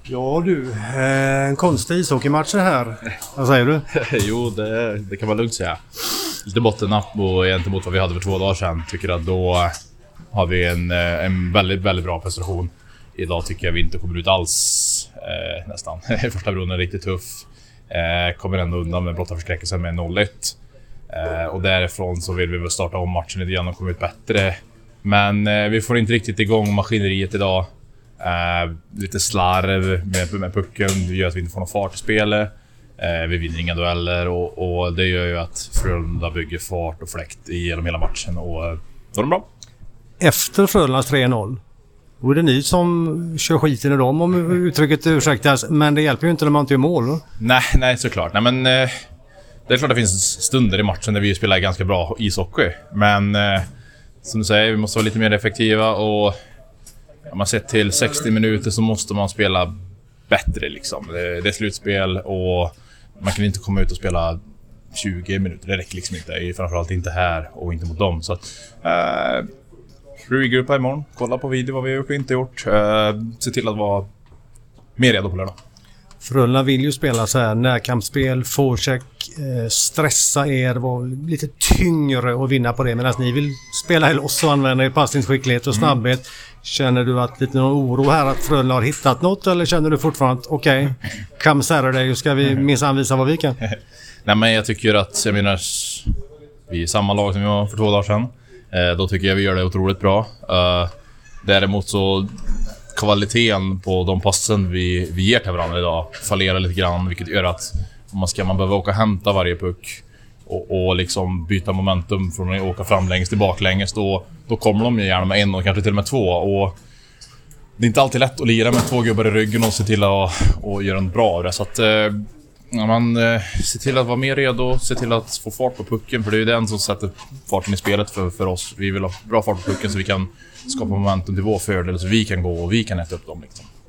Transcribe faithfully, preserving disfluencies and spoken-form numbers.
Ja du, en konstig ishockeymatch det här. Vad säger du? Jo, det, det kan man lugnt säga. Lite bottennapp och gentemot vad vi hade för två dagar sedan. Tycker att då har vi en, en väldigt, väldigt bra prestation. Idag tycker jag vi inte kommer ut alls eh, nästan. Första bron är riktigt tuff. Eh, kommer ändå undan med blotta förskräckelsen med noll ett. Eh, och därifrån så vill vi väl starta om matchen lite grann och komma ut bättre. Men eh, vi får inte riktigt igång maskineriet idag. Eh, lite slarv med, med pucken. Det gör att vi inte får någon fart i spelet. Eh, vi vinner inga dueller och, och det gör ju att Frölunda bygger fart och fläkt genom hela matchen. Och eh, då är det bra. Efter Frölundas tre noll, då är det ni som kör skiten i dem, om uttrycket ursäktas. Men det hjälper ju inte när man inte gör mål. Då. Nej, nej såklart. Nej, men, eh, det är klart att det finns stunder i matchen där vi spelar ganska bra ishockey. Men eh, som du säger, vi måste vara lite mer effektiva. Och om man sett till sextio minuter så måste man spela bättre. Liksom. Det, det är slutspel och man kan inte komma ut och spela tjugo minuter. Det räcker liksom inte. Framförallt inte här och inte mot dem. Så att... Eh, regruppa imorgon, kolla på video vad vi har gjort och inte gjort. Uh, se till att vara mer redo på lördag. Frölunda vill ju spela så här närkampsspel, forecheck, eh, stressa er, vara lite tyngre och vinna på det, medan ni vill spela i loss och använda er passningsskicklighet och snabbhet. Mm. Känner du att lite någon oro här att Frölunda har hittat något, eller känner du fortfarande att okej, okay, come Saturday, ska vi minsann visa vad vi kan? Nej, men jag tycker att jag menar, vi är samma lag som vi var för två dagar sedan. Eh, då tycker jag vi gör det otroligt bra. Uh, däremot så kvaliteten på de passen vi, vi ger till varandra idag fallerar lite grann, vilket gör att man ska man behöva åka och hämta varje puck och, och liksom byta momentum från att åka framlänges till baklänges, då, då kommer de gärna med en och kanske till och med två, och det är inte alltid lätt att lira med två gubbar i ryggen och se till att och göra en bra. Så att uh, man uh, ser till att vara mer redo, se till att få fart på pucken, för det är ju den som sätter farten i spelet för, för oss. Vi vill ha bra fart på pucken så vi kan skapa momentum till vår fördel, så vi kan gå och vi kan äta upp dem liksom.